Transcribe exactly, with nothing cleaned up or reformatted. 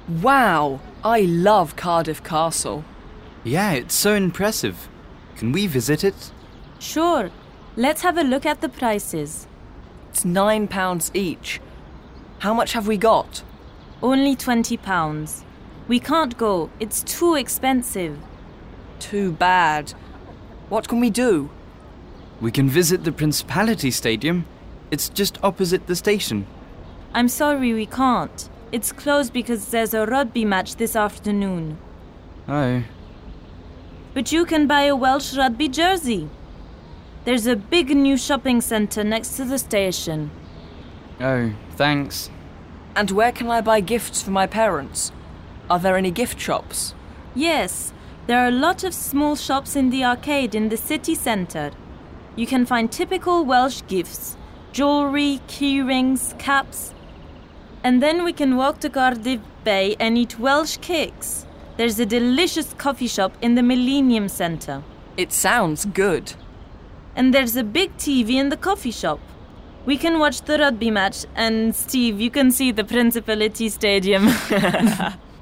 Wow, I love Cardiff Castle. Yeah, it's so impressive. Can we visit it? Sure. Let's have a look at the prices. It's nine pounds each. How much have we got? Only twenty pounds. We can't go. It's too expensive. Too bad. What can we do? We can visit the Principality Stadium. It's just opposite the station. I'm sorry we can't. It's closed because there's a rugby match this afternoon. Oh. But you can buy a Welsh rugby jersey. There's a big new shopping centre next to the station. Oh, thanks. And where can I buy gifts for my parents? Are there any gift shops? Yes, there are a lot of small shops in the arcade in the city centre. You can find typical Welsh gifts, jewellery, key rings, caps. And then we can walk to Cardiff Bay and eat Welsh cakes. There's a delicious coffee shop in the Millennium Centre. It sounds good. And there's a big T V in the coffee shop. We can watch the rugby match, and Steve, you can see the Principality Stadium.